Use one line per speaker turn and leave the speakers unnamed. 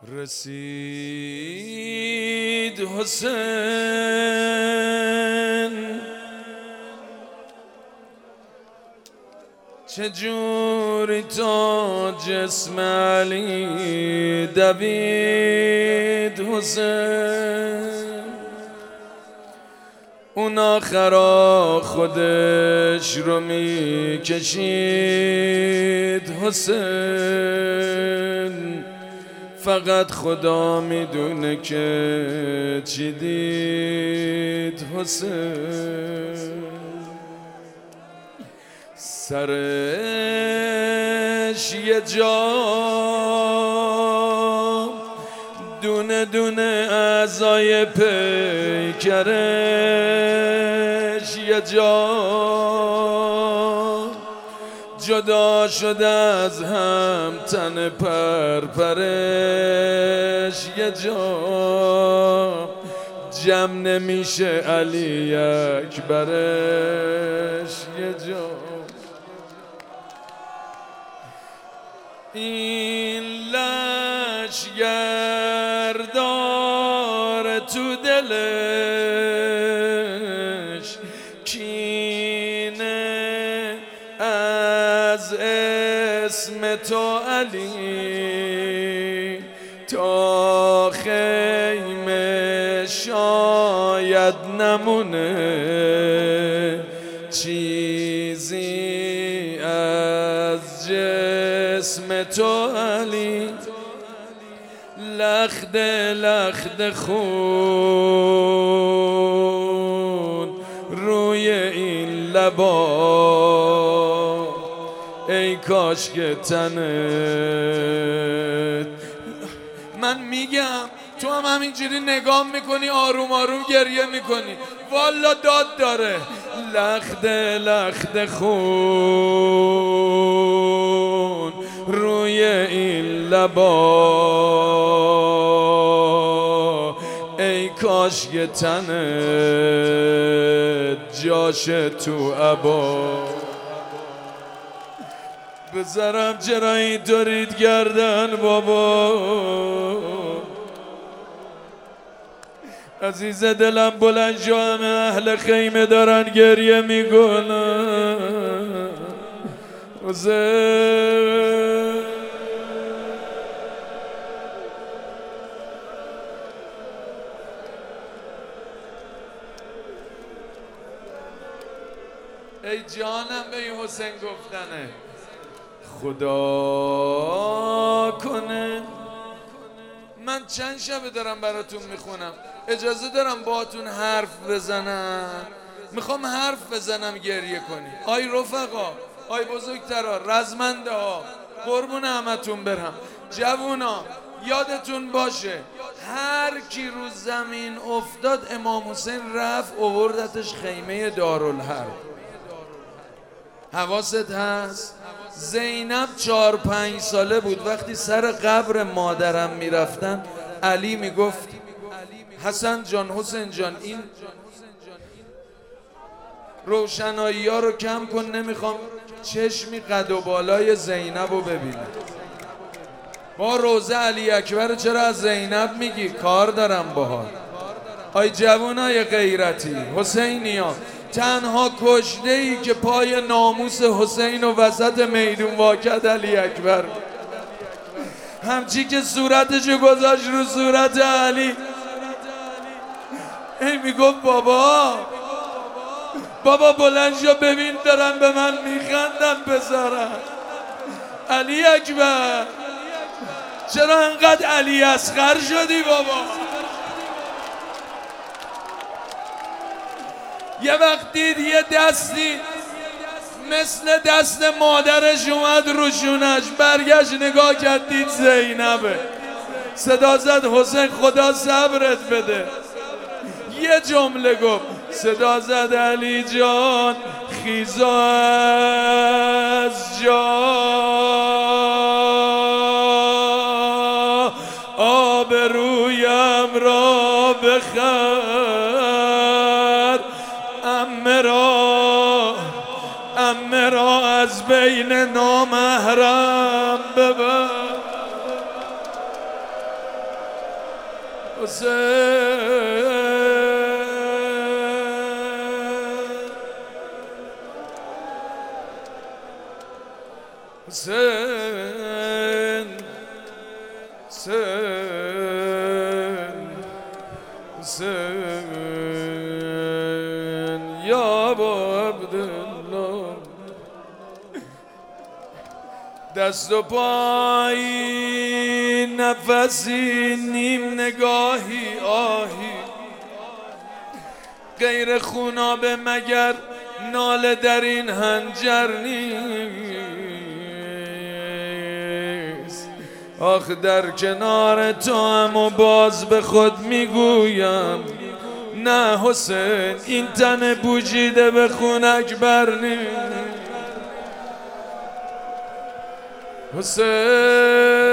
رسید حسین چجوری تا جسم علی دوید حسین، اون آخرا خودش رو میکشید حسین، فقط خدا میدونه که چی دید حسین. سرش یه جا دونه دونه اعضای پیکرش یه جا جدا شده از هم، تن پرپرش یه جا جمع نمیشه علی اکبرش یه جا. این لشگر داره تو دلش کینه از اسم تو علی، تا خیمه شاید نمونه چیزی از جسم تو علی. لخت لخت خون روی این لبا، ای کاش که تنت. من میگم تو هم همینجوری نگاه میکنی، آروم آروم گریه میکنی، والا داد داره. لخت لخت خون روی این لبا، ای کاش یه تنت جاشه تو عبا. بذارم چرا اینطورید گردن بابا، عزیز دلم بلند شو، همه اهل خیمه دارن گریه میکنن. حسین ای جانم به این حسین گفتنه. خدا کنه من چند شبه دارم براتون میخونم، اجازه دارم باهاتون حرف بزنم؟ میخوام حرف بزنم گریه کنی. آی رفقا، آی بزرگترا، رزمنده ها، قربون همتون برم. جوونا یادتون باشه هر کی رو زمین افتاد امام حسین رفت اووردتش خیمه دارالحرب. حواست هست؟ زینب 4-5 ساله بود وقتی سر قبر مادرم میرفتن، علی میگفت حسن جان، حسین جان، این روشنایی ها رو کم کن، نمیخوام چشمی قد و بالای زینب رو ببینم. با روزه علی اکبر چرا از زینب میگی؟ کار دارم باهات. آی جوانای غیرتی، حسینی ها، تنها کشته ای که پای ناموس حسین و وسط میدون واکد علی اکبر، همچی که صورتشو گذاشت رو صورت علی، ای میگفت بابا بلند شو ببین دارن به من میخندن پسرم. علی اکبر چرا انقدر علی اصغر شدی بابا؟ یه وقت دید یه دستی مثل دست مادرش اومد روشونش، برگشت نگاه کرد دید زینبه، صدا زد حسین خدا صبرت بده. یه جمله گفت، صدا زد علی جان خیزا از جا، آبرویم را بخر، عمه را از بین نامحرم ببر. حسین حسین یا ابا عبدالله دست و پایی نفسی نیم نگاهی آهی غیر خونابه مگر ناله در این هنجر نیست آخ در کنار تو هم و باز به خود میگویم نه حسین این تن بوجیده به خونک بر نیست حسین